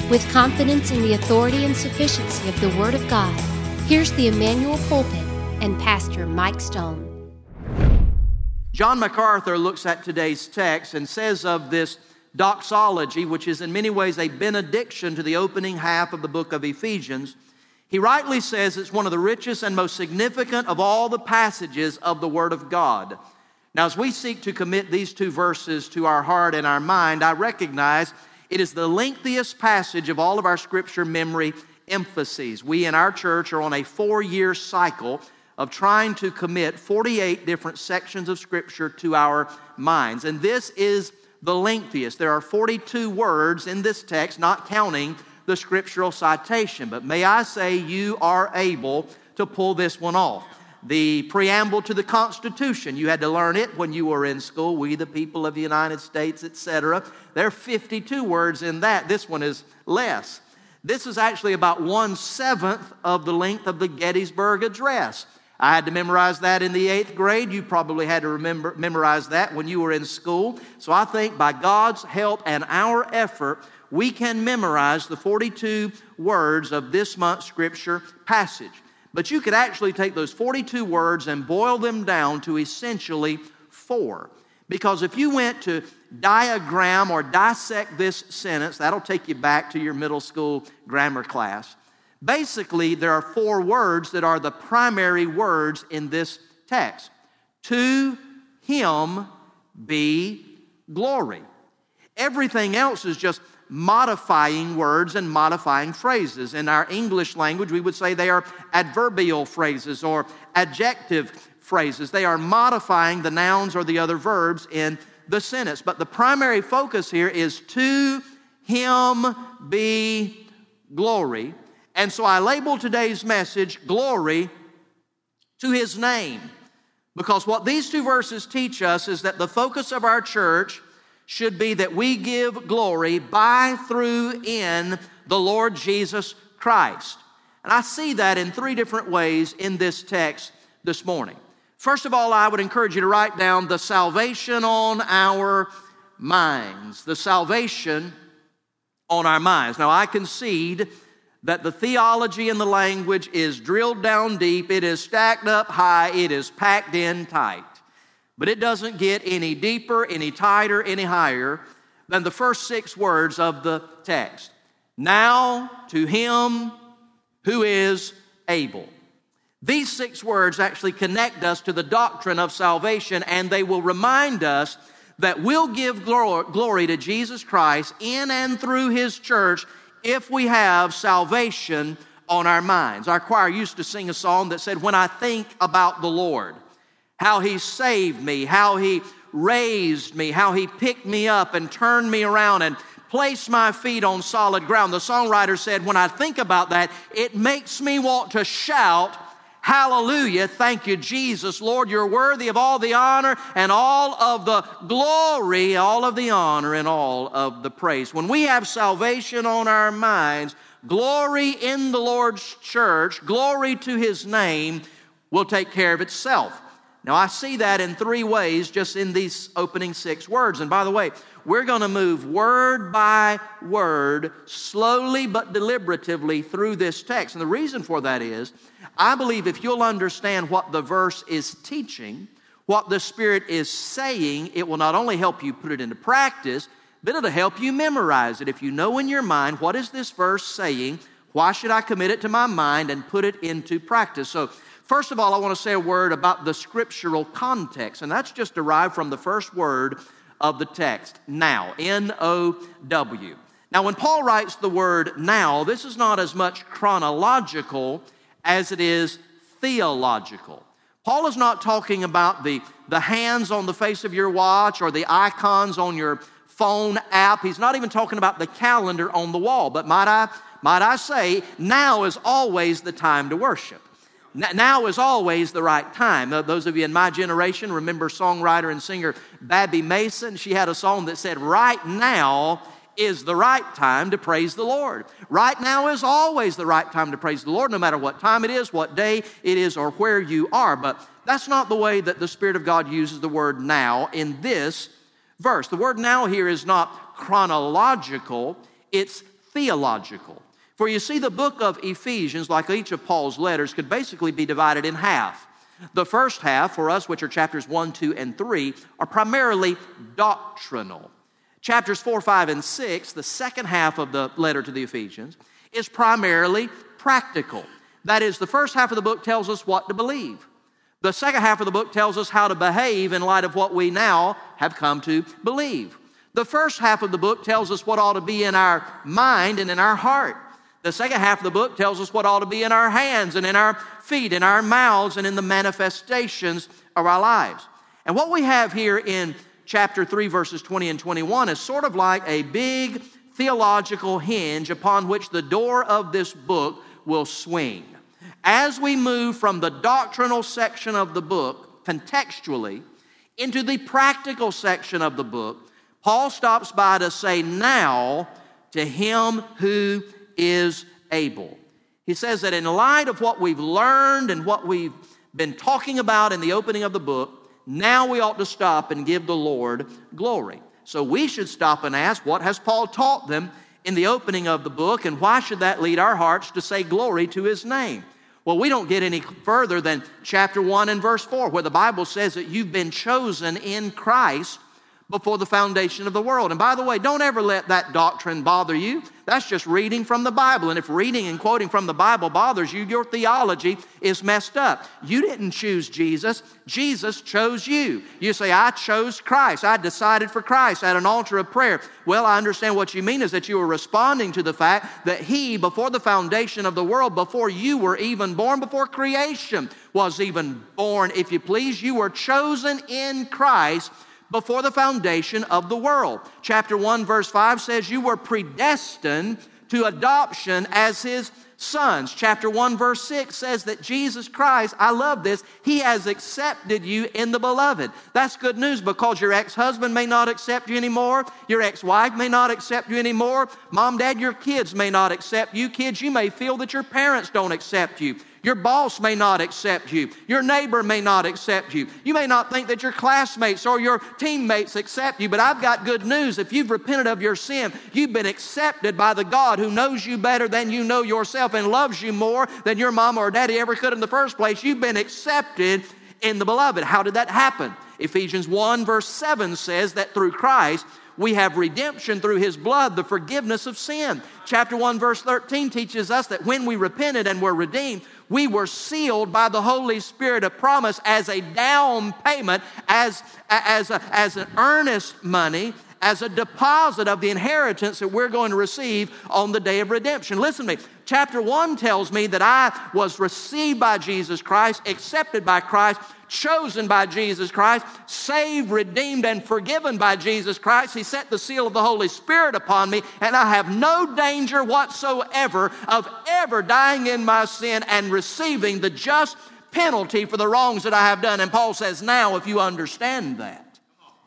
With confidence in the authority and sufficiency of the Word of God, here's the Emmanuel Pulpit and Pastor Mike Stone. John MacArthur looks at today's text and says of this doxology, which is in many ways a benediction to the opening half of the book of Ephesians, he rightly says it's one of the richest and most significant of all the passages of the Word of God. Now, as we seek to commit these two verses to our heart and our mind, I recognize it is the lengthiest passage of all of our Scripture memory emphases. We in our church are on a 4-year cycle of trying to commit 48 different sections of Scripture to our minds. And this is the lengthiest. There are 42 words in this text, not counting the scriptural citation. But may I say you are able to pull this one off. The preamble to the Constitution, you had to learn it when you were in school. We the people of the United States, etc. There are 52 words in that. This one is less. This is actually about 1/7 of the length of the Gettysburg Address. I had to memorize that in the 8th grade. You probably had to memorize that when you were in school. So I think by God's help and our effort, we can memorize the 42 words of this month's Scripture passage. But you could actually take those 42 words and boil them down to essentially 4. Because if you went to diagram or dissect this sentence, that'll take you back to your middle school grammar class. Basically, there are 4 words that are the primary words in this text. To Him be glory. Everything else is just modifying words and modifying phrases. In our English language, we would say they are adverbial phrases or adjective phrases. They are modifying the nouns or the other verbs in the sentence. But the primary focus here is to Him be glory. And so I label today's message, Glory to His Name. Because what these 2 verses teach us is that the focus of our church should be that we give glory by, through, in the Lord Jesus Christ. And I see that in 3 different ways in this text this morning. First of all, I would encourage you to write down the salvation on our minds. The salvation on our minds. Now, I concede that the theology and the language is drilled down deep, it is stacked up high, it is packed in tight. But it doesn't get any deeper, any tighter, any higher than the first 6 words of the text. Now to Him who is able. These 6 words actually connect us to the doctrine of salvation, and they will remind us that we'll give glory to Jesus Christ in and through His church if we have salvation on our minds. Our choir used to sing a song that said, when I think about the Lord, how He saved me, how He raised me, how He picked me up and turned me around and placed my feet on solid ground. The songwriter said, when I think about that, it makes me want to shout, hallelujah, thank you, Jesus. Lord, you're worthy of all the honor and all of the glory, all of the honor and all of the praise. When we have salvation on our minds, glory in the Lord's church, glory to His name will take care of itself. Now, I see that in 3 ways just in these opening 6 words. And by the way, we're going to move word by word, slowly but deliberatively through this text. And the reason for that is, I believe if you'll understand what the verse is teaching, what the Spirit is saying, it will not only help you put it into practice, but it'll help you memorize it. If you know in your mind, what is this verse saying? Why should I commit it to my mind and put it into practice? So, first of all, I want to say a word about the scriptural context, and that's just derived from the first word of the text, now, N-O-W. Now, when Paul writes the word now, this is not as much chronological as it is theological. Paul is not talking about the hands on the face of your watch or the icons on your phone app. He's not even talking about the calendar on the wall. But might I say, now is always the time to worship. Now is always the right time. Those of you in my generation remember songwriter and singer Babby Mason. She had a song that said, right now is the right time to praise the Lord. Right now is always the right time to praise the Lord, no matter what time it is, what day it is, or where you are. But that's not the way that the Spirit of God uses the word now in this verse. The word now here is not chronological, it's theological. For you see, the book of Ephesians, like each of Paul's letters, could basically be divided in half. The first half, for us, which are chapters 1, 2, and 3, are primarily doctrinal. Chapters 4, 5, and 6, the second half of the letter to the Ephesians, is primarily practical. That is, the first half of the book tells us what to believe. The second half of the book tells us how to behave in light of what we now have come to believe. The first half of the book tells us what ought to be in our mind and in our heart. The second half of the book tells us what ought to be in our hands and in our feet, in our mouths, and in the manifestations of our lives. And what we have here in chapter 3, verses 20 and 21 is sort of like a big theological hinge upon which the door of this book will swing. As we move from the doctrinal section of the book, contextually, into the practical section of the book, Paul stops by to say, now to him who is able. He says that in light of what we've learned and what we've been talking about in the opening of the book, now we ought to stop and give the Lord glory. So we should stop and ask, what has Paul taught them in the opening of the book, and why should that lead our hearts to say glory to his name? Well, we don't get any further than chapter 1 and verse 4, where the Bible says that you've been chosen in Christ before the foundation of the world. And by the way, don't ever let that doctrine bother you. That's just reading from the Bible. And if reading and quoting from the Bible bothers you, your theology is messed up. You didn't choose Jesus. Jesus chose you. You say, I chose Christ. I decided for Christ at an altar of prayer. Well, I understand what you mean is that you were responding to the fact that He, before the foundation of the world, before you were even born, before creation was even born, if you please, you were chosen in Christ before the foundation of the world. Chapter 1, verse 5 says you were predestined to adoption as His sons. Chapter 1, verse 6 says that Jesus Christ, I love this, He has accepted you in the beloved. That's good news, because your ex-husband may not accept you anymore. Your ex-wife may not accept you anymore. Mom, dad, your kids may not accept you. Kids, you may feel that your parents don't accept you. Your boss may not accept you. Your neighbor may not accept you. You may not think that your classmates or your teammates accept you, but I've got good news. If you've repented of your sin, you've been accepted by the God who knows you better than you know yourself and loves you more than your mama or daddy ever could in the first place. You've been accepted in the beloved. How did that happen? Ephesians 1 verse 7 says that through Christ, we have redemption through His blood, the forgiveness of sin. Chapter 1 verse 13 teaches us that when we repented and were redeemed, we were sealed by the Holy Spirit of promise as a down payment, as an earnest money, as a deposit of the inheritance that we're going to receive on the day of redemption. Listen to me. Chapter 1 tells me that I was received by Jesus Christ, accepted by Christ, chosen by Jesus Christ, saved, redeemed, and forgiven by Jesus Christ. He set the seal of the Holy Spirit upon me, and I have no danger whatsoever of ever dying in my sin and receiving the just penalty for the wrongs that I have done. And Paul says, now if you understand that,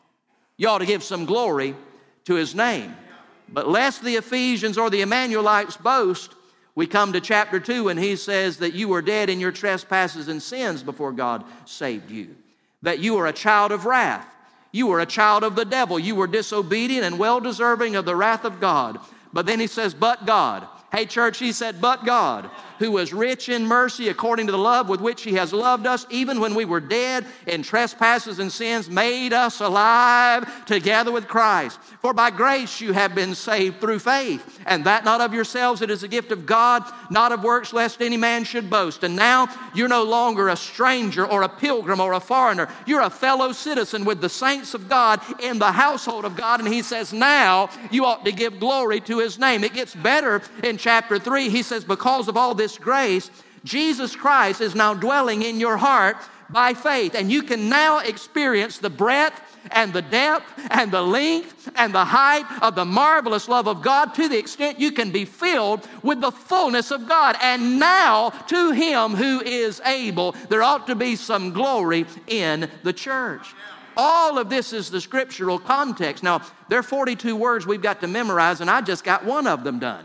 you ought to give some glory to His name. But lest the Ephesians or the Emmanuelites boast, we come to chapter 2 and he says that you were dead in your trespasses and sins before God saved you. That you are a child of wrath. You were a child of the devil. You were disobedient and well deserving of the wrath of God. But then he says, but God. Hey church, he said, but God, who is rich in mercy according to the love with which He has loved us, even when we were dead in trespasses and sins, made us alive together with Christ. For by grace you have been saved through faith, and that not of yourselves, it is a gift of God, not of works, lest any man should boast. And now you're no longer a stranger or a pilgrim or a foreigner. You're a fellow citizen with the saints of God in the household of God. And he says, now you ought to give glory to His name. It gets better in chapter 3. He says, because of all this grace, Jesus Christ is now dwelling in your heart by faith. And you can now experience the breadth and the depth and the length and the height of the marvelous love of God, to the extent you can be filled with the fullness of God. And now to Him who is able, there ought to be some glory in the church. All of this is the scriptural context. Now, there are 42 words we've got to memorize, and I just got one of them done.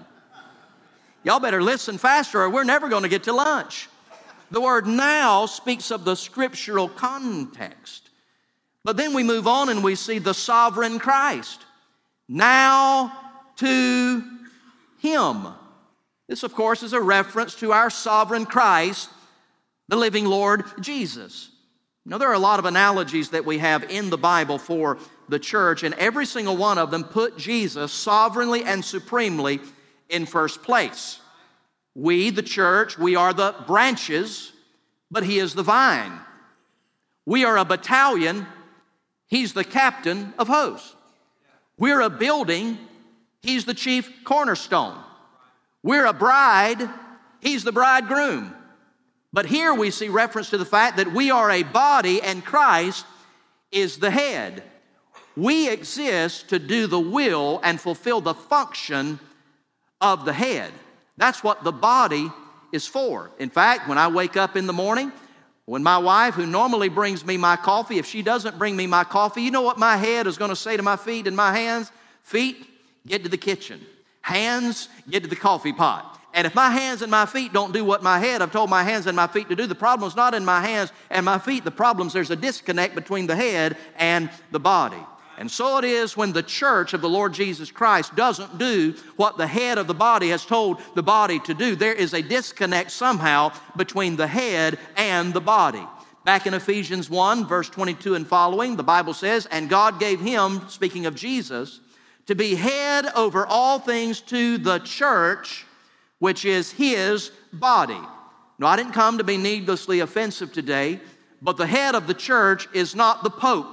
Y'all better listen faster or we're never going to get to lunch. The word now speaks of the scriptural context. But then we move on and we see the sovereign Christ. Now to him. This, of course, is a reference to our sovereign Christ, the living Lord Jesus. Now, there are a lot of analogies that we have in the Bible for the church, and every single one of them put Jesus sovereignly and supremely in first place. We, the church, we are the branches, but he is the vine. We are a battalion, he's the captain of hosts. We're a building, he's the chief cornerstone. We're a bride, he's the bridegroom. But here we see reference to the fact that we are a body and Christ is the head. We exist to do the will and fulfill the function of the head. That's what the body is for. In fact, when I wake up in the morning, when my wife, who normally brings me my coffee, if she doesn't bring me my coffee, you know what my head is going to say to my feet and my hands? Feet, get to the kitchen. Hands, get to the coffee pot. And if my hands and my feet don't do what my head, I've told my hands and my feet to do, the problem's not in my hands and my feet. The problem's there's a disconnect between the head and the body. And so it is when the church of the Lord Jesus Christ doesn't do what the head of the body has told the body to do. There is a disconnect somehow between the head and the body. Back in Ephesians 1, verse 22 and following, the Bible says, "And God gave him," speaking of Jesus, "to be head over all things to the church, which is his body." Now, I didn't come to be needlessly offensive today, but the head of the church is not the Pope.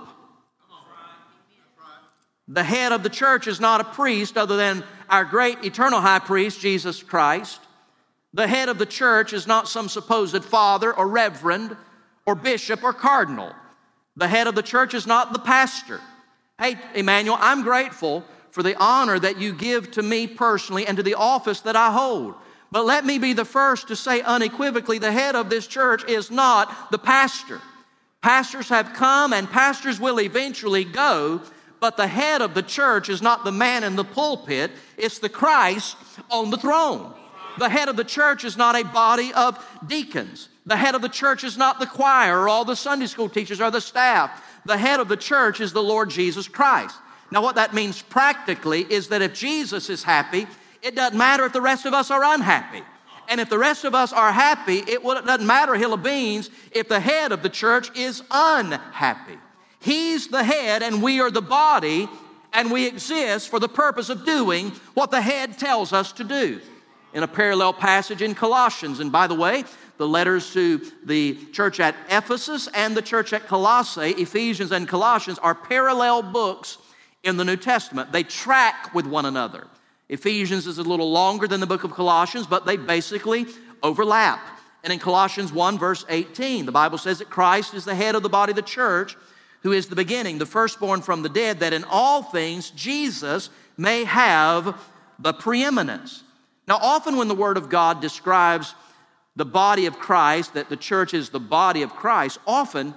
The head of the church is not a priest other than our great eternal high priest, Jesus Christ. The head of the church is not some supposed father or reverend or bishop or cardinal. The head of the church is not the pastor. Hey, Emmanuel, I'm grateful for the honor that you give to me personally and to the office that I hold. But let me be the first to say unequivocally, the head of this church is not the pastor. Pastors have come and pastors will eventually go, but the head of the church is not the man in the pulpit, it's the Christ on the throne. The head of the church is not a body of deacons. The head of the church is not the choir or all the Sunday school teachers or the staff. The head of the church is the Lord Jesus Christ. Now, what that means practically is that if Jesus is happy, it doesn't matter if the rest of us are unhappy. And if the rest of us are happy, it doesn't matter a hill of beans if the head of the church is unhappy. He's the head and we are the body, and we exist for the purpose of doing what the head tells us to do. In a parallel passage in Colossians, and by the way, the letters to the church at Ephesus and the church at Colossae, Ephesians and Colossians, are parallel books in the New Testament. They track with one another. Ephesians is a little longer than the book of Colossians, but they basically overlap. And in Colossians 1, verse 18, the Bible says that Christ is the head of the body of the church, who is the beginning, the firstborn from the dead, that in all things Jesus may have the preeminence. Now, often when the Word of God describes the body of Christ, that the church is the body of Christ, often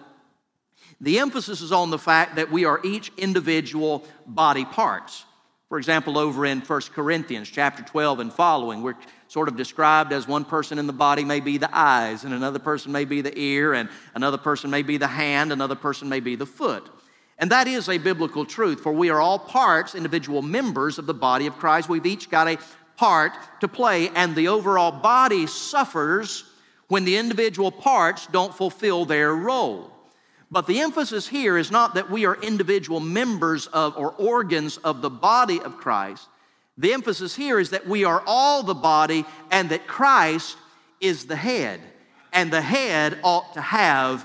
the emphasis is on the fact that we are each individual body parts. For example, over in 1 Corinthians chapter 12 and following, we're sort of described as one person in the body may be the eyes, and another person may be the ear, and another person may be the hand, another person may be the foot. And that is a biblical truth, for we are all parts, individual members of the body of Christ. We've each got a part to play, and the overall body suffers when the individual parts don't fulfill their role. But the emphasis here is not that we are individual members of or organs of the body of Christ. The emphasis here is that we are all the body and that Christ is the head. And the head ought to have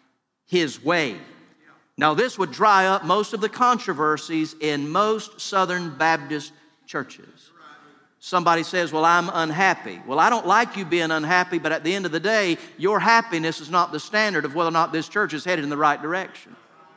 his way. Now, this would dry up most of the controversies in most Southern Baptist churches. Somebody says, well, I'm unhappy. Well, I don't like you being unhappy, but at the end of the day, your happiness is not the standard of whether or not this church is headed in the right direction.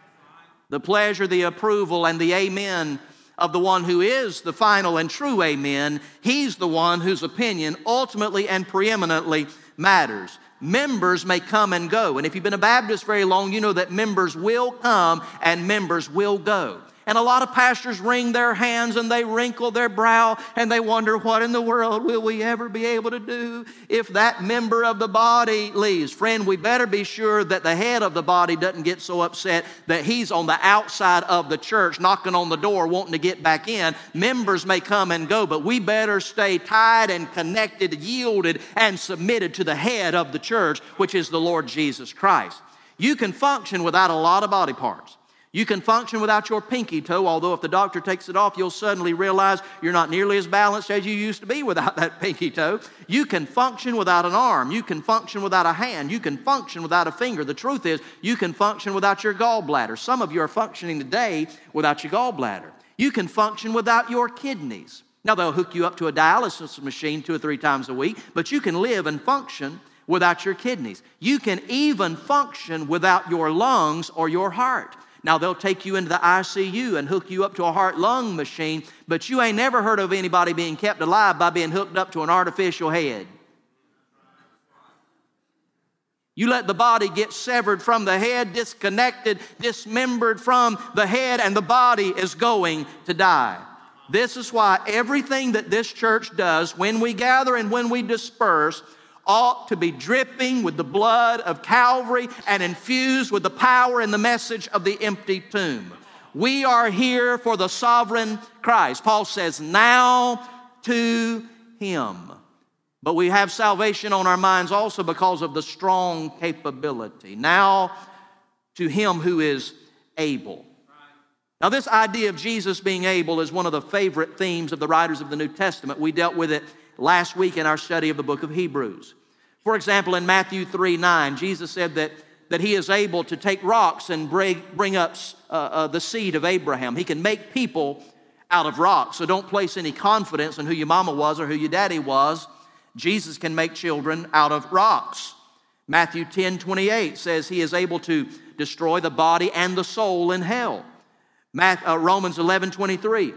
The pleasure, the approval, and the amen of the one who is the final and true amen, he's the one whose opinion ultimately and preeminently matters. Members may come and go, and if you've been a Baptist very long, you know that members will come and members will go. And a lot of pastors wring their hands and they wrinkle their brow and they wonder, what in the world will we ever be able to do if that member of the body leaves? Friend, we better be sure that the head of the body doesn't get so upset that he's on the outside of the church knocking on the door wanting to get back in. Members may come and go, but we better stay tied and connected, yielded and submitted to the head of the church, which is the Lord Jesus Christ. You can function without a lot of body parts. You can function without your pinky toe, although if the doctor takes it off, you'll suddenly realize you're not nearly as balanced as you used to be without that pinky toe. You can function without an arm. You can function without a hand. You can function without a finger. The truth is, you can function without your gallbladder. Some of you are functioning today without your gallbladder. You can function without your kidneys. Now, they'll hook you up to a dialysis machine 2 or 3 times a week, but you can live and function without your kidneys. You can even function without your lungs or your heart. Now, they'll take you into the ICU and hook you up to a heart-lung machine, but you ain't never heard of anybody being kept alive by being hooked up to an artificial head. You let the body get severed from the head, disconnected, dismembered from the head, and the body is going to die. This is why everything that this church does, when we gather and when we disperse, ought to be dripping with the blood of Calvary and infused with the power and the message of the empty tomb. We are here for the sovereign Christ. Paul says, now to Him. But we have salvation on our minds also because of the strong capability. Now to Him who is able. Now, this idea of Jesus being able is one of the favorite themes of the writers of the New Testament. We dealt with it last week in our study of the book of Hebrews. For example, in Matthew 3:9, Jesus said that He is able to take rocks and bring up the seed of Abraham. He can make people out of rocks. So don't place any confidence in who your mama was or who your daddy was. Jesus can make children out of rocks. Matthew 10:28 says He is able to destroy the body and the soul in hell. Romans 11:23,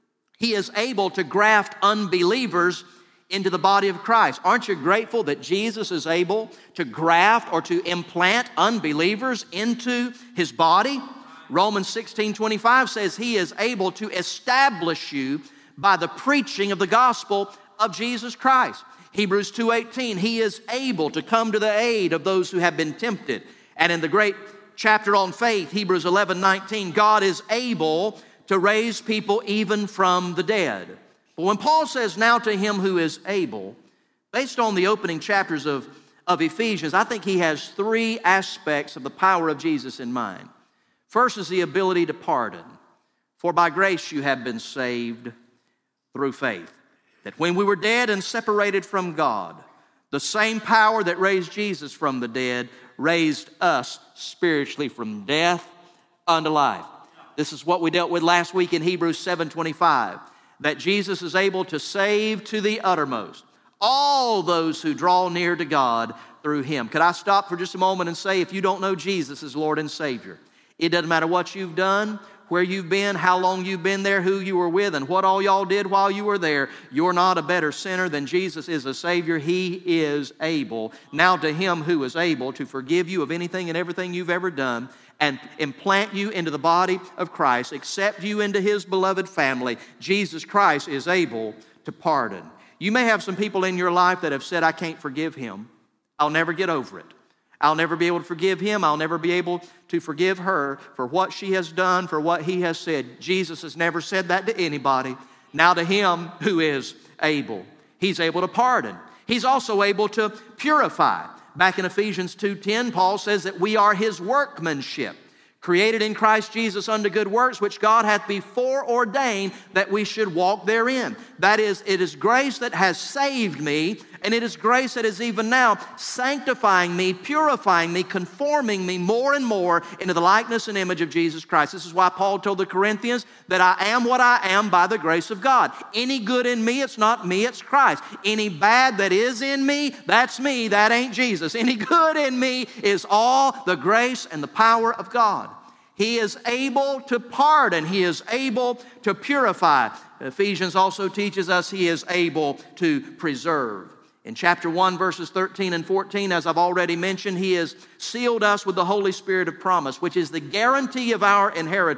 He is able to graft unbelievers into the body of Christ. Aren't you grateful that Jesus is able to graft or to implant unbelievers into His body? Romans 16:25 says He is able to establish you by the preaching of the gospel of Jesus Christ. Hebrews 2:18, He is able to come to the aid of those who have been tempted. And in the great chapter on faith, Hebrews 11:19, God is able to raise people even from the dead. But when Paul says, now to Him who is able, based on the opening chapters of Ephesians, I think he has 3 aspects of the power of Jesus in mind. First is the ability to pardon. For by grace you have been saved through faith. That when we were dead and separated from God, the same power that raised Jesus from the dead raised us spiritually from death unto life. This is what we dealt with last week in Hebrews 7:25. That Jesus is able to save to the uttermost all those who draw near to God through Him. Could I stop for just a moment and say, if you don't know Jesus as Lord and Savior, it doesn't matter what you've done, where you've been, how long you've been there, who you were with, and what all y'all did while you were there, you're not a better sinner than Jesus is a Savior. He is able. Now to Him who is able to forgive you of anything and everything you've ever done and implant you into the body of Christ, accept you into His beloved family, Jesus Christ is able to pardon. You may have some people in your life that have said, I can't forgive him. I'll never get over it. I'll never be able to forgive him. I'll never be able to forgive her for what she has done, for what he has said. Jesus has never said that to anybody. Now to Him who is able. He's able to pardon. He's also able to purify. Back in Ephesians 2:10, Paul says that we are His workmanship, created in Christ Jesus unto good works, which God hath before ordained that we should walk therein. That is, it is grace that has saved me, and it is grace that is even now sanctifying me, purifying me, conforming me more and more into the likeness and image of Jesus Christ. This is why Paul told the Corinthians that I am what I am by the grace of God. Any good in me, it's not me, it's Christ. Any bad that is in me, that's me, that ain't Jesus. Any good in me is all the grace and the power of God. He is able to pardon. He is able to purify. Ephesians also teaches us He is able to preserve. In chapter 1, verses 13 and 14, as I've already mentioned, He has sealed us with the Holy Spirit of promise, which is the guarantee of our inheritance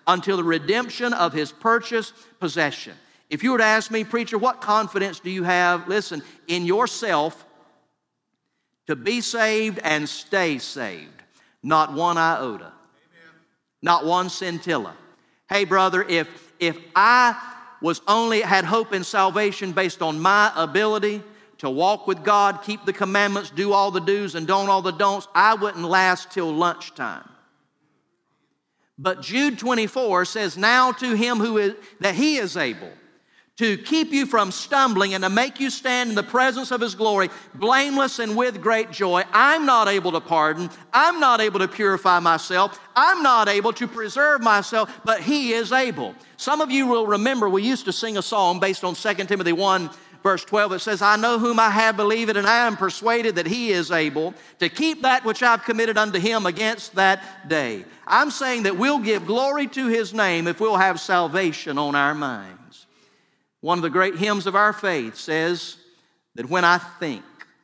until the redemption of his purchased possession. If you were to ask me, preacher, what confidence do you have, listen, in yourself to be saved and stay saved? Not one iota. Amen. Not one scintilla. Hey, brother, if I was only had hope in salvation based on my ability to walk with God, keep the commandments, do all the do's and don't all the don'ts, I wouldn't last till lunchtime. But Jude 24 says, now to him that he is able to keep you from stumbling and to make you stand in the presence of his glory, blameless and with great joy. I'm not able to pardon. I'm not able to purify myself. I'm not able to preserve myself, but he is able. Some of you will remember we used to sing a song based on 2 Timothy 1, verse 12. It says, I know whom I have believed, and I am persuaded that he is able to keep that which I've committed unto him against that day. I'm saying that we'll give glory to his name if we'll have salvation on our minds. One of the great hymns of our faith says that when I think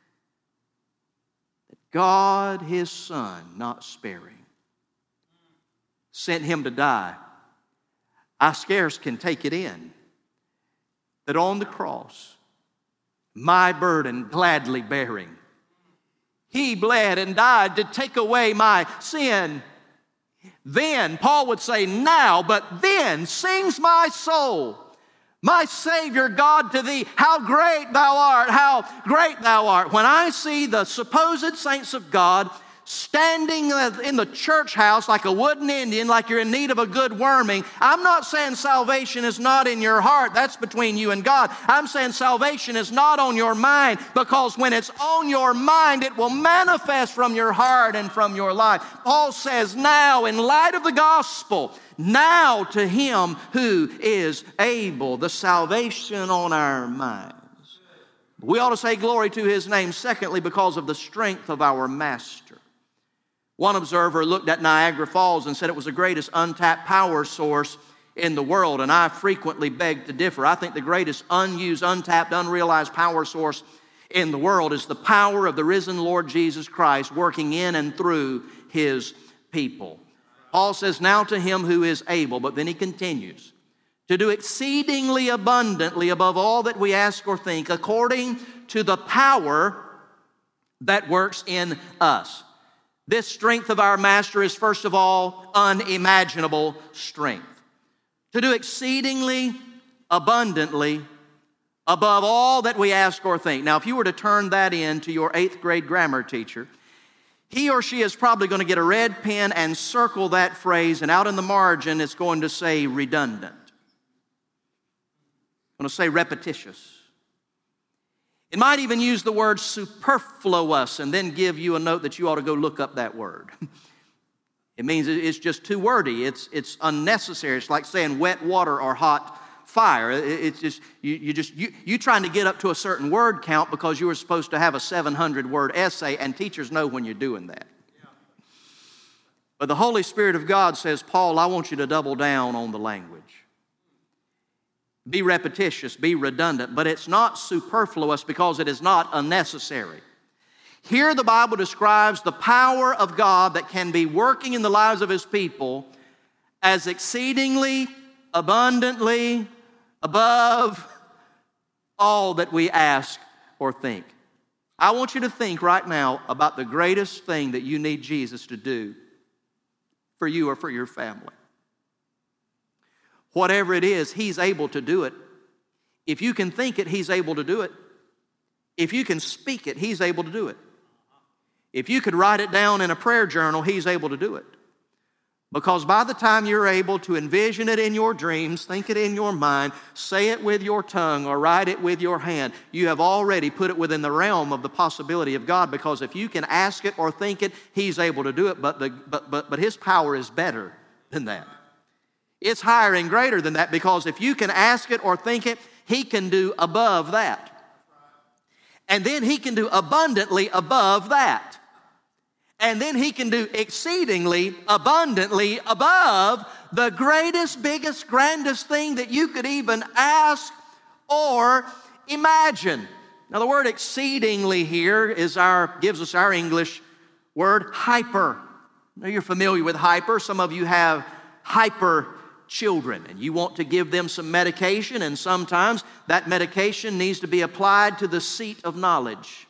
that God, his Son, not sparing, sent him to die, I scarce can take it in that on the cross, my burden gladly bearing, he bled and died to take away my sin. Then, Paul would say, now, but then sings my soul, my Savior God, to thee, how great thou art, how great thou art. When I see the supposed saints of God standing in the church house like a wooden Indian, like you're in need of a good worming, I'm not saying salvation is not in your heart. That's between you and God. I'm saying salvation is not on your mind, because when it's on your mind, it will manifest from your heart and from your life. Paul says, now, in light of the gospel, now to him who is able, the salvation on our minds. We ought to say glory to his name, secondly, because of the strength of our master. One observer looked at Niagara Falls and said it was the greatest untapped power source in the world, and I frequently beg to differ. I think the greatest unused, untapped, unrealized power source in the world is the power of the risen Lord Jesus Christ working in and through his people. Paul says, now to him who is able, but then he continues, to do exceedingly abundantly above all that we ask or think, according to the power that works in us. This strength of our master is, first of all, unimaginable strength. To do exceedingly abundantly above all that we ask or think. Now, if you were to turn that in to your 8th grade grammar teacher, he or she is probably going to get a red pen and circle that phrase, and out in the margin it's going to say redundant. It's going to say repetitious. It might even use the word superfluous and then give you a note that you ought to go look up that word. It means it's just too wordy. It's unnecessary. It's like saying wet water or hot fire. It's just you trying to get up to a certain word count because you were supposed to have a 700-word essay, and teachers know when you're doing that. Yeah. But the Holy Spirit of God says, Paul, I want you to double down on the language. Be repetitious, be redundant, but it's not superfluous because it is not unnecessary. Here the Bible describes the power of God that can be working in the lives of his people as exceedingly, abundantly, above all that we ask or think. I want you to think right now about the greatest thing that you need Jesus to do for you or for your family. Whatever it is, he's able to do it. If you can think it, he's able to do it. If you can speak it, he's able to do it. If you could write it down in a prayer journal, he's able to do it. Because by the time you're able to envision it in your dreams, think it in your mind, say it with your tongue, or write it with your hand, you have already put it within the realm of the possibility of God. Because if you can ask it or think it, he's able to do it. But his power is better than that. It's higher and greater than that, because if you can ask it or think it, he can do above that. And then he can do abundantly above that. And then he can do exceedingly abundantly above the greatest, biggest, grandest thing that you could even ask or imagine. Now, the word exceedingly here gives us our English word hyper. Now, you're familiar with hyper. Some of you have hyper children, and you want to give them some medication, and sometimes that medication needs to be applied to the seat of knowledge.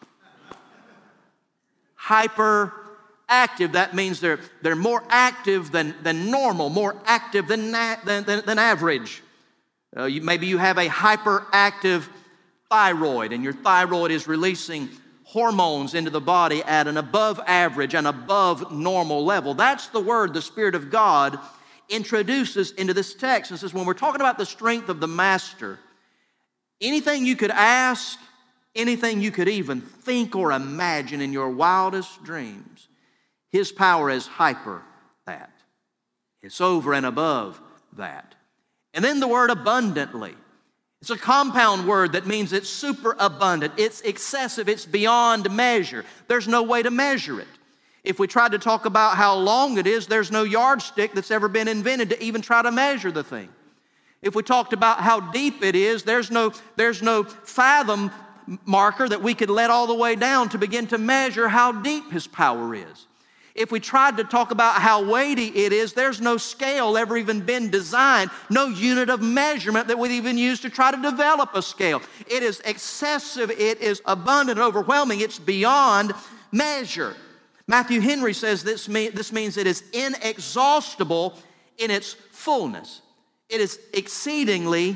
Hyperactive, that means they're more active than normal, more active than average. Maybe you have a hyperactive thyroid, and your thyroid is releasing hormones into the body at an above average and above normal level. That's the word the Spirit of God introduces into this text and says, when we're talking about the strength of the Master, anything you could ask, anything you could even think or imagine in your wildest dreams, His power is hyper that. It's over and above that. And then the word abundantly. It's a compound word that means it's super abundant, it's excessive, it's beyond measure. There's no way to measure it. If we tried to talk about how long it is, there's no yardstick that's ever been invented to even try to measure the thing. If we talked about how deep it is, there's no fathom marker that we could let all the way down to begin to measure how deep His power is. If we tried to talk about how weighty it is, there's no scale ever even been designed, no unit of measurement that we'd even use to try to develop a scale. It is excessive, it is abundant, overwhelming, it's beyond measure. Matthew Henry says this means it is inexhaustible in its fullness. It is exceedingly,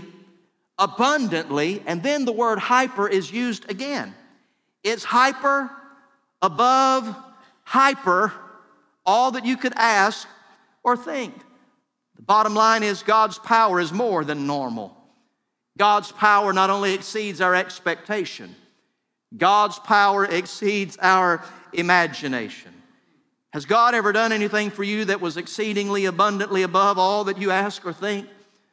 abundantly, and then the word hyper is used again. It's hyper, above, hyper, all that you could ask or think. The bottom line is God's power is more than normal. God's power not only exceeds our expectation, God's power exceeds our imagination. Has God ever done anything for you that was exceedingly abundantly above all that you ask or think?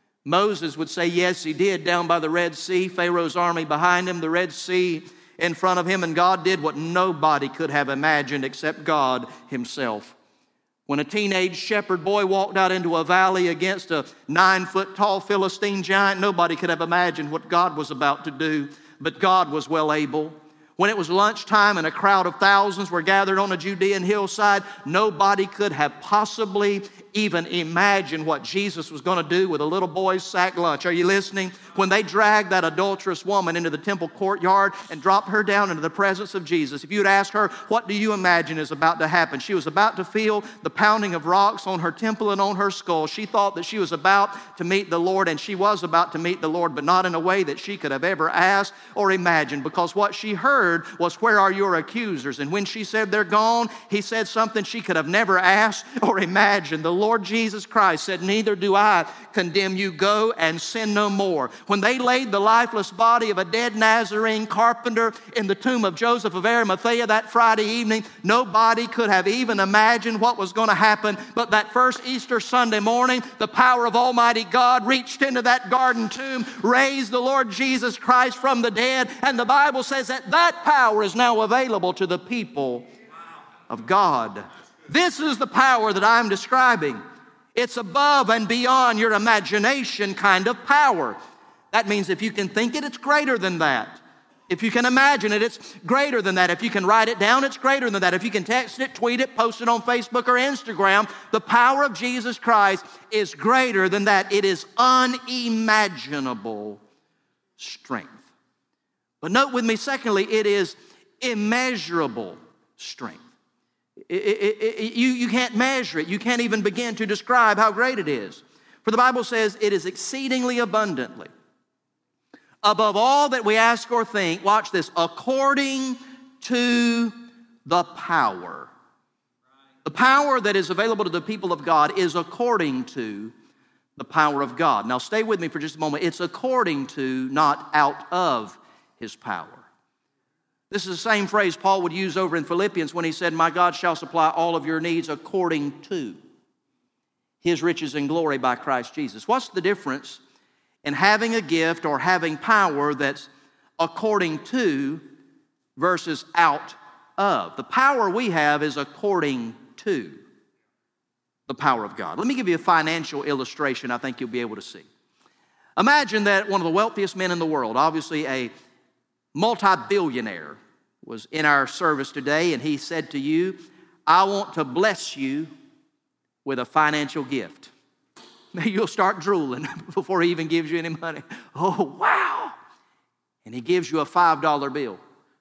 Moses would say, yes, he did, down by the Red Sea, Pharaoh's army behind him, the Red Sea in front of him, and God did what nobody could have imagined except God Himself. When a teenage shepherd boy walked out into a valley against a 9-foot-tall Philistine giant, nobody could have imagined what God was about to do, but God was well able. When it was lunchtime and a crowd of thousands were gathered on a Judean hillside, nobody could have possibly even imagined what Jesus was going to do with a little boy's sack lunch. Are you listening? When they dragged that adulterous woman into the temple courtyard and dropped her down into the presence of Jesus, if you would ask her, what do you imagine is about to happen? She was about to feel the pounding of rocks on her temple and on her skull. She thought that she was about to meet the Lord, and she was about to meet the Lord, but not in a way that she could have ever asked or imagined, because what she heard was, where are your accusers? And when she said they're gone, He said something she could have never asked or imagined. The Lord Jesus Christ said, neither do I condemn you. Go and sin no more. When they laid the lifeless body of a dead Nazarene carpenter in the tomb of Joseph of Arimathea that Friday evening, nobody could have even imagined what was going to happen. But that first Easter Sunday morning, the power of Almighty God reached into that garden tomb, raised the Lord Jesus Christ from the dead, and the Bible says that that power is now available to the people of God. This is the power that I'm describing. It's above and beyond your imagination kind of power. That means if you can think it, it's greater than that. If you can imagine it, it's greater than that. If you can write it down, it's greater than that. If you can text it, tweet it, post it on Facebook or Instagram, the power of Jesus Christ is greater than that. It is unimaginable strength. But note with me, secondly, it is immeasurable strength. You can't measure it. You can't even begin to describe how great it is. For the Bible says it is exceedingly abundantly, above all that we ask or think, watch this, according to the power. The power that is available to the people of God is according to the power of God. Now stay with me for just a moment. It's according to, not out of His power. This is the same phrase Paul would use over in Philippians when he said, my God shall supply all of your needs according to His riches and glory by Christ Jesus. What's the difference in having a gift or having power that's according to versus out of? The power we have is according to the power of God. Let me give you a financial illustration I think you'll be able to see. Imagine that one of the wealthiest men in the world, obviously a multi-billionaire, was in our service today, and he said to you, I want to bless you with a financial gift. maybe you'll start drooling before he even gives you any money. Oh, wow. And he gives you a $5 bill.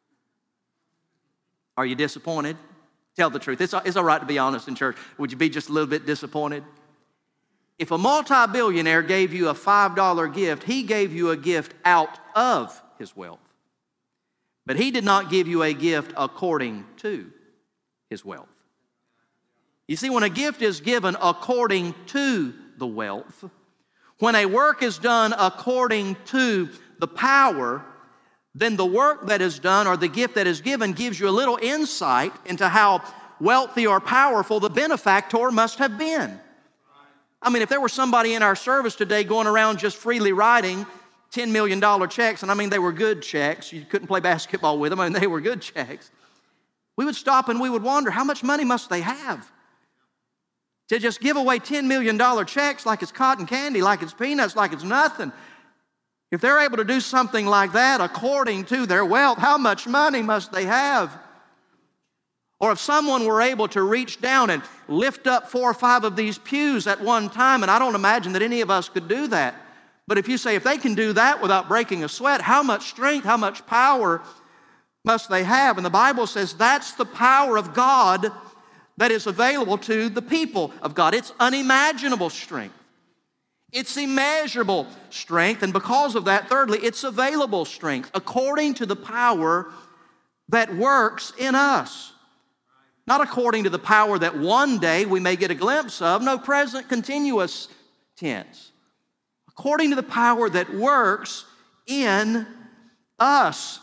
Are you disappointed? Tell the truth. It's all right to be honest in church. Would you be just a little bit disappointed? If a multi-billionaire gave you a $5 gift, he gave you a gift out of his wealth. But he did not give you a gift according to his wealth. You see, when a gift is given according to the wealth, when a work is done according to the power, then the work that is done or the gift that is given gives you a little insight into how wealthy or powerful the benefactor must have been. I mean, if there were somebody in our service today going around just freely writing $10 million checks, and I mean they were good checks, you couldn't play basketball with them, I mean they were good checks, we would stop and we would wonder, how much money must they have to just give away $10 million checks like it's cotton candy, like it's peanuts, like it's nothing? If they're able to do something like that according to their wealth, how much money must they have? Or if someone were able to reach down and lift up 4 or 5 of these pews at one time, and I don't imagine that any of us could do that, but if you say, if they can do that without breaking a sweat, how much strength, how much power must they have? And the Bible says that's the power of God that is available to the people of God. It's unimaginable strength. It's immeasurable strength, and because of that, thirdly, it's available strength according to the power that works in us. Not according to the power that one day we may get a glimpse of, no, present continuous tense. According to the power that works in us.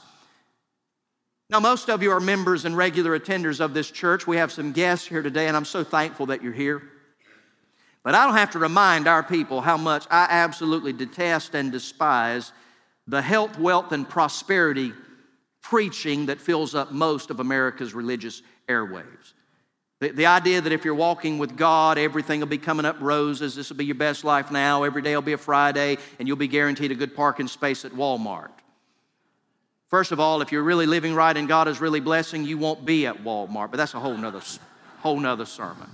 Now, most of you are members and regular attenders of this church. We have some guests here today, and I'm so thankful that you're here. But I don't have to remind our people how much I absolutely detest and despise the health, wealth, and prosperity preaching that fills up most of America's religious airwaves. The idea that if you're walking with God, everything will be coming up roses, this will be your best life now, every day will be a Friday, and you'll be guaranteed a good parking space at Walmart. First of all, if you're really living right and God is really blessing, you won't be at Walmart, but that's a whole nother sermon.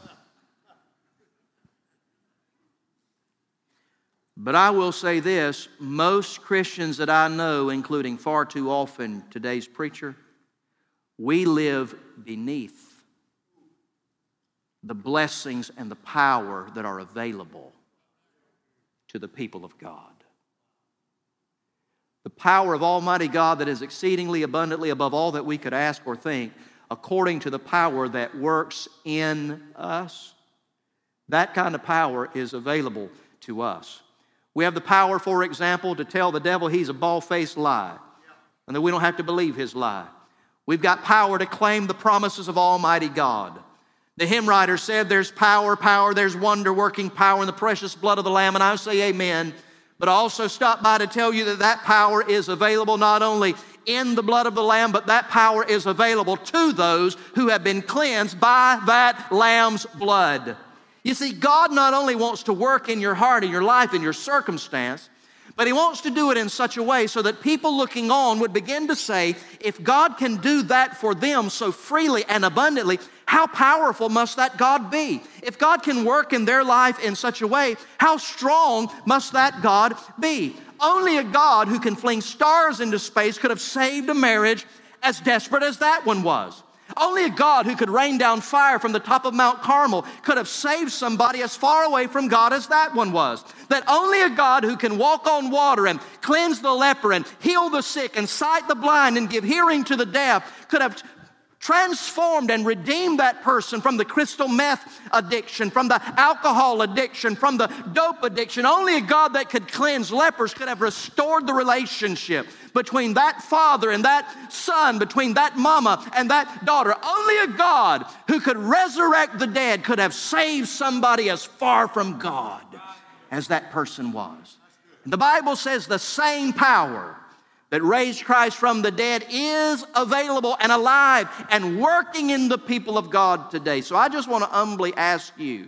But I will say this, most Christians that I know, including far too often today's preacher, we live beneath the blessings and the power that are available to the people of God. The power of Almighty God that is exceedingly abundantly above all that we could ask or think, according to the power that works in us, that kind of power is available to us. We have the power, for example, to tell the devil he's a bald-faced lie, and that we don't have to believe his lie. We've got power to claim the promises of Almighty God. The hymn writer said there's power, there's wonder-working power in the precious blood of the Lamb, and I say amen. But I also stop by to tell you that that power is available not only in the blood of the Lamb, but that power is available to those who have been cleansed by that Lamb's blood. You see, God not only wants to work in your heart, in your life, in your circumstance, but He wants to do it in such a way so that people looking on would begin to say, if God can do that for them so freely and abundantly, how powerful must that God be? If God can work in their life in such a way, how strong must that God be? Only a God who can fling stars into space could have saved a marriage as desperate as that one was. Only a God who could rain down fire from the top of Mount Carmel could have saved somebody as far away from God as that one was. That only a God who can walk on water and cleanse the leper and heal the sick and sight the blind and give hearing to the deaf could have transformed and redeemed that person from the crystal meth addiction, from the alcohol addiction, from the dope addiction. Only a God that could cleanse lepers could have restored the relationship between that father and that son, between that mama and that daughter. Only a God who could resurrect the dead could have saved somebody as far from God as that person was. And the Bible says the same power that raised Christ from the dead is available and alive and working in the people of God today. So I just want to humbly ask you,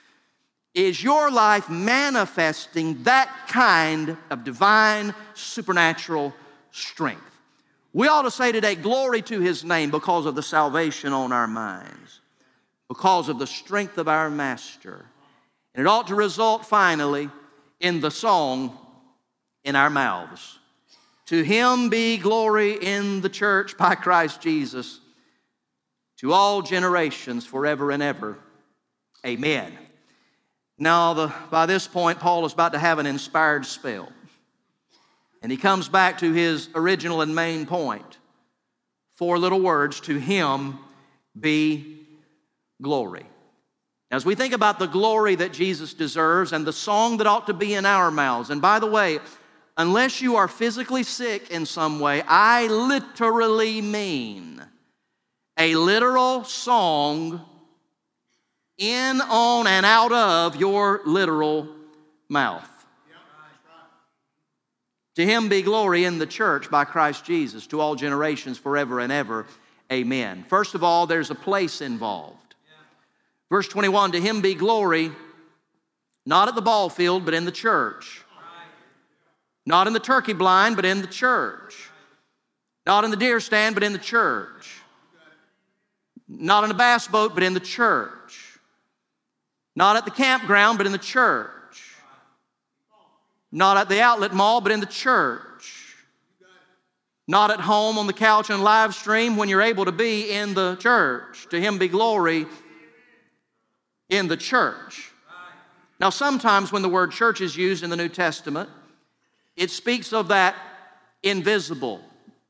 is your life manifesting that kind of divine, supernatural strength? We ought to say today, glory to His name because of the salvation on our minds, because of the strength of our Master, And it ought to result finally in the song in our mouths. To Him be glory in the church by Christ Jesus, to all generations forever and ever. Amen. Now, by this point, Paul is about to have an inspired spell. And he comes back to his original and main point. 4 little words, to Him be glory. As we think about the glory that Jesus deserves and the song that ought to be in our mouths, and by the way, unless you are physically sick in some way, I literally mean a literal song in, on, and out of your literal mouth. To Him be glory in the church by Christ Jesus, to all generations forever and ever. Amen. First of all, there's a place involved. Verse 21, to Him be glory, not at the ball field, but in the church. Not in the turkey blind, but in the church. Not in the deer stand, but in the church. Not in a bass boat, but in the church. Not at the campground, but in the church. Not at the outlet mall, but in the church. Not at home on the couch and live stream when you're able to be in the church. To Him be glory in the church. Now, sometimes when the word church is used in the New Testament, it speaks of that invisible,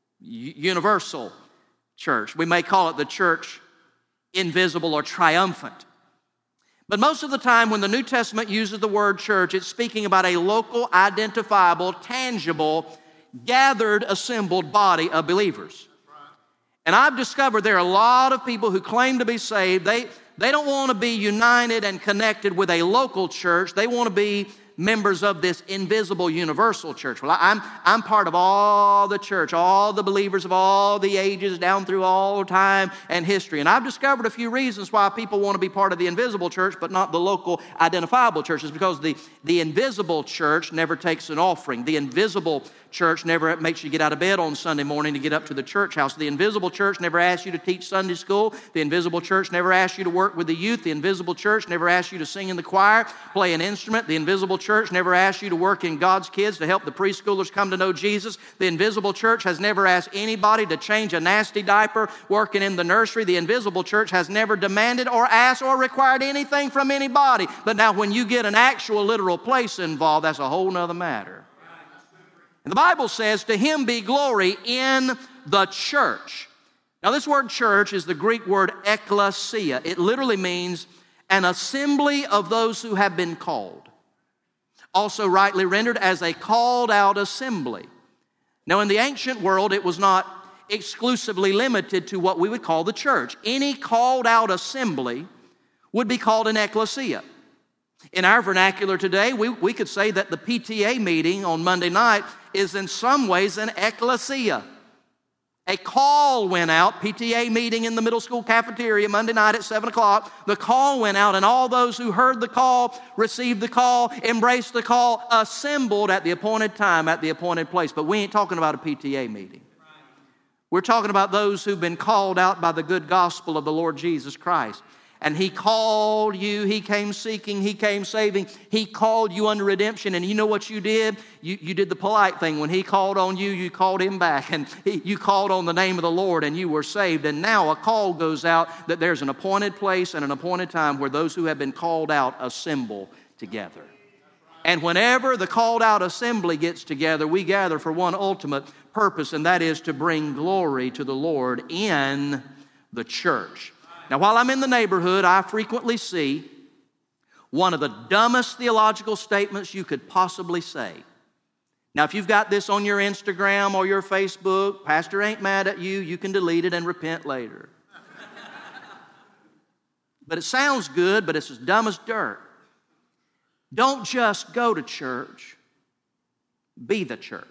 universal church. We may call it the church invisible or triumphant. But most of the time when the New Testament uses the word church, it's speaking about a local, identifiable, tangible, gathered, assembled body of believers. And I've discovered there are a lot of people who claim to be saved. They don't want to be united and connected with a local church. They want to be members of this invisible universal church. Well, I'm part of all the church, all the believers of all the ages down through all time and history. And I've discovered a few reasons why people want to be part of the invisible church but not the local identifiable churches, because the invisible church never takes an offering. The invisible church never makes you get out of bed on Sunday morning to get up to the church house. The invisible church never asks you to teach Sunday school. The invisible church never asks you to work with the youth. The invisible church never asks you to sing in the choir, play an instrument. The invisible church never asks you to work in God's kids to help the preschoolers come to know Jesus. The invisible church has never asked anybody to change a nasty diaper working in the nursery. The invisible church has never demanded or asked or required anything from anybody. But now when you get an actual literal place involved, that's a whole nother matter. And the Bible says, to Him be glory in the church. Now this word church is the Greek word ekklesia. It literally means an assembly of those who have been called. Also rightly rendered as a called out assembly. Now in the ancient world, it was not exclusively limited to what we would call the church. Any called out assembly would be called an ekklesia. In our vernacular today, we could say that the PTA meeting on Monday night is in some ways an ekklesia. A call went out, PTA meeting in the middle school cafeteria Monday night at 7 o'clock. The call went out, and all those who heard the call, received the call, embraced the call, assembled at the appointed time, at the appointed place. But we ain't talking about a PTA meeting. We're talking about those who've been called out by the good gospel of the Lord Jesus Christ. And He called you, He came seeking, He came saving, He called you under redemption. And you know what you did? You did the polite thing. When He called on you, you called Him back. And you called on the name of the Lord and you were saved. And now a call goes out that there's an appointed place and an appointed time where those who have been called out assemble together. And whenever the called out assembly gets together, we gather for one ultimate purpose, and that is to bring glory to the Lord in the church. Now, while I'm in the neighborhood, I frequently see one of the dumbest theological statements you could possibly say. Now, if you've got this on your Instagram or your Facebook, Pastor ain't mad at you. You can delete it and repent later. But it sounds good, but it's as dumb as dirt. Don't just go to church. Be the church.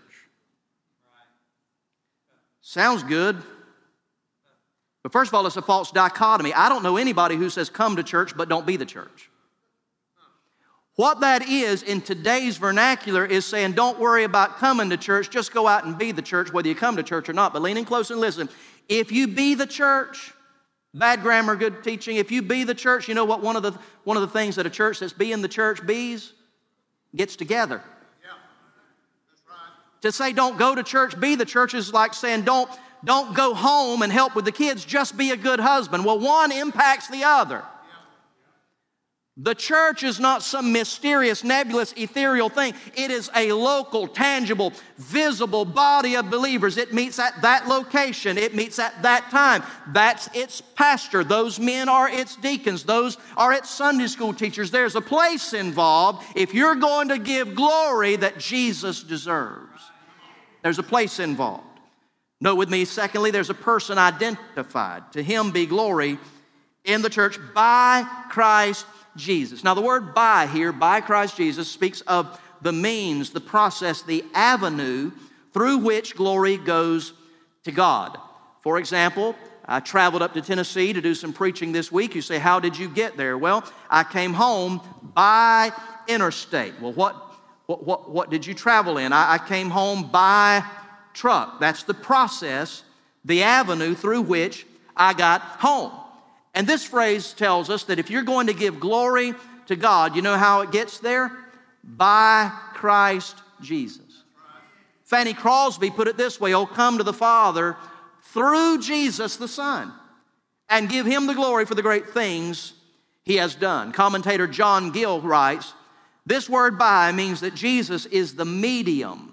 Sounds good. But first of all, it's a false dichotomy. I don't know anybody who says come to church but don't be the church. What that is in today's vernacular is saying don't worry about coming to church, just go out and be the church whether you come to church or not. But lean in close and listen. If you be the church, Bad grammar, good teaching. If you be the church, you know what one of the things that a church that's being the church bees? Gets together. Yeah, that's right. To say don't go to church, be the church is like saying don't go home and help with the kids, just be a good husband. Well, one impacts the other. The church is not some mysterious, nebulous, ethereal thing. It is a local, tangible, visible body of believers. It meets at that location. It meets at that time. That's its pastor. Those men are its deacons. Those are its Sunday school teachers. There's a place involved if you're going to give glory that Jesus deserves. There's a place involved. Note with me, secondly, there's a person identified. To him be glory in the church by Christ Jesus. Now the word by here, by Christ Jesus, speaks of the means, the process, the avenue through which glory goes to God. For example, I traveled up to Tennessee to do some preaching this week. You say, how did you get there? Well, I came home by interstate. Well, what did you travel in? I came home by truck. That's the process, the avenue through which I got home. And this phrase tells us that if you're going to give glory to God, you know how it gets there? By Christ Jesus. Fanny Crosby put it this way, oh, come to the Father through Jesus the Son and give Him the glory for the great things He has done. Commentator John Gill writes, this word by means that Jesus is the medium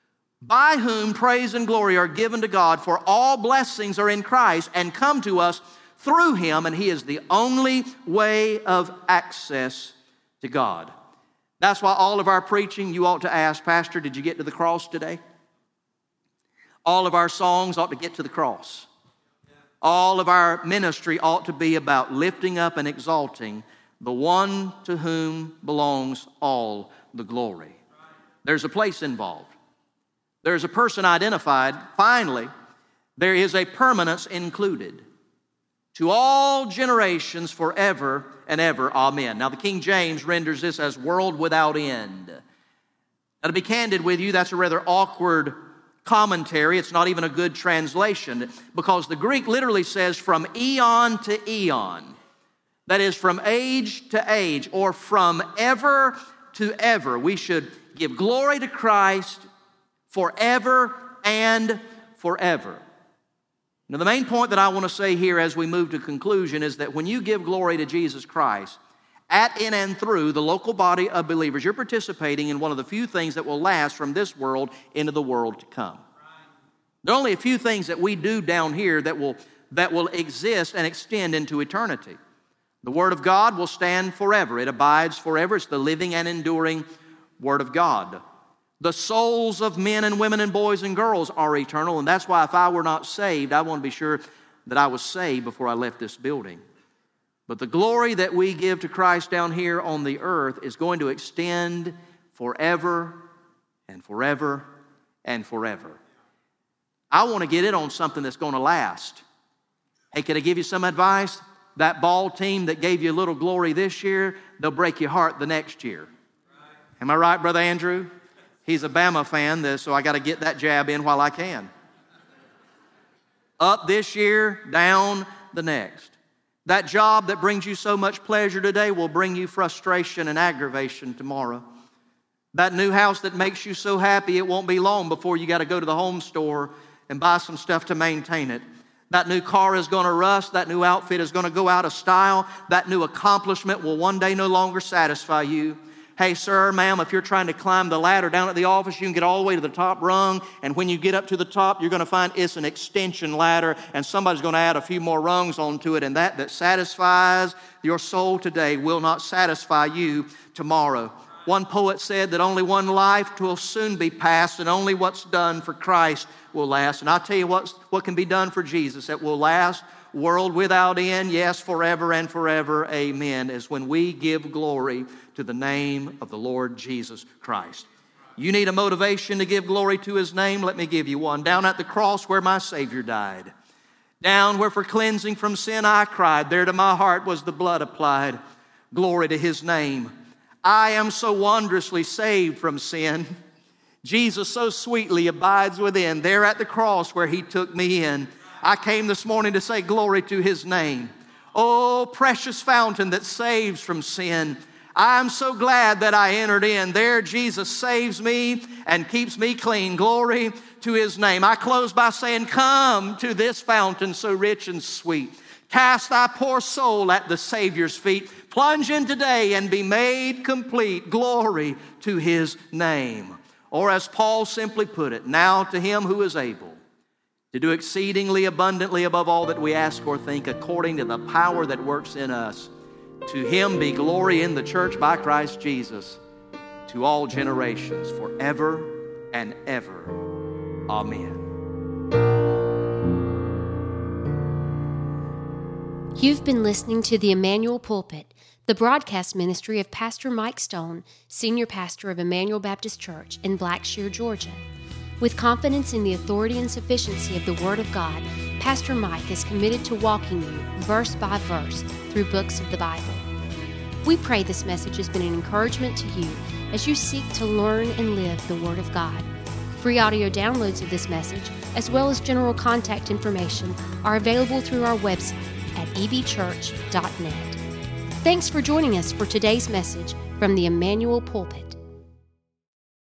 by whom praise and glory are given to God, for all blessings are in Christ and come to us through Him, and He is the only way of access to God. That's why all of our preaching, you ought to ask, Pastor, did you get to the cross today? All of our songs ought to get to the cross. All of our ministry ought to be about lifting up and exalting the one to whom belongs all the glory. There's a place involved. There's a person identified. Finally, there is a permanence included. To all generations forever and ever, amen. Now the King James renders this as world without end. Now to be candid with you, that's a rather awkward commentary. It's not even a good translation because the Greek literally says from eon to eon. That is from age to age or from ever to ever. We should give glory to Christ forever and forever. Now, the main point that I want to say here as we move to conclusion is that when you give glory to Jesus Christ, at, in, and through the local body of believers, you're participating in one of the few things that will last from this world into the world to come. There are only a few things that we do down here that will exist and extend into eternity. The Word of God will stand forever. It abides forever. It's the living and enduring Word of God. The souls of men and women and boys and girls are eternal, and that's why if I were not saved, I want to be sure that I was saved before I left this building. But the glory that we give to Christ down here on the earth is going to extend forever and forever and forever. I want to get it on something that's going to last. Hey, can I give you some advice? That ball team that gave you a little glory this year, they'll break your heart the next year. Am I right, Brother Andrew? He's a Bama fan, so I got to get that jab in while I can. Up this year, down the next. That job that brings you so much pleasure today will bring you frustration and aggravation tomorrow. That new house that makes you so happy, it won't be long before you got to go to the home store and buy some stuff to maintain it. That new car is going to rust. That new outfit is going to go out of style. That new accomplishment will one day no longer satisfy you. Hey, sir, ma'am, if you're trying to climb the ladder down at the office, you can get all the way to the top rung, and when you get up to the top, you're going to find it's an extension ladder, and somebody's going to add a few more rungs onto it, and that satisfies your soul today will not satisfy you tomorrow. One poet said that only one life will soon be passed, and only what's done for Christ will last. And I'll tell you what can be done for Jesus that will last, world without end, yes, forever and forever, amen, is when we give glory to the name of the Lord Jesus Christ. You need a motivation to give glory to His name? Let me give you one. Down at the cross where my Savior died. Down where for cleansing from sin I cried. There to my heart was the blood applied. Glory to His name. I am so wondrously saved from sin. Jesus so sweetly abides within. There at the cross where He took me in. I came this morning to say glory to His name. Oh, precious fountain that saves from sin. I'm so glad that I entered in. There Jesus saves me and keeps me clean. Glory to His name. I close by saying, come to this fountain so rich and sweet. Cast thy poor soul at the Savior's feet. Plunge in today and be made complete. Glory to His name. Or as Paul simply put it, now to Him who is able to do exceedingly abundantly above all that we ask or think, according to the power that works in us. To Him be glory in the church by Christ Jesus, to all generations, forever and ever. Amen. You've been listening to the Emmanuel Pulpit, the broadcast ministry of Pastor Mike Stone, Senior Pastor of Emmanuel Baptist Church in Blackshear, Georgia. With confidence in the authority and sufficiency of the Word of God, Pastor Mike is committed to walking you verse by verse through books of the Bible. We pray this message has been an encouragement to you as you seek to learn and live the Word of God. Free audio downloads of this message, as well as general contact information, are available through our website at ebchurch.net. Thanks for joining us for today's message from the Emmanuel Pulpit.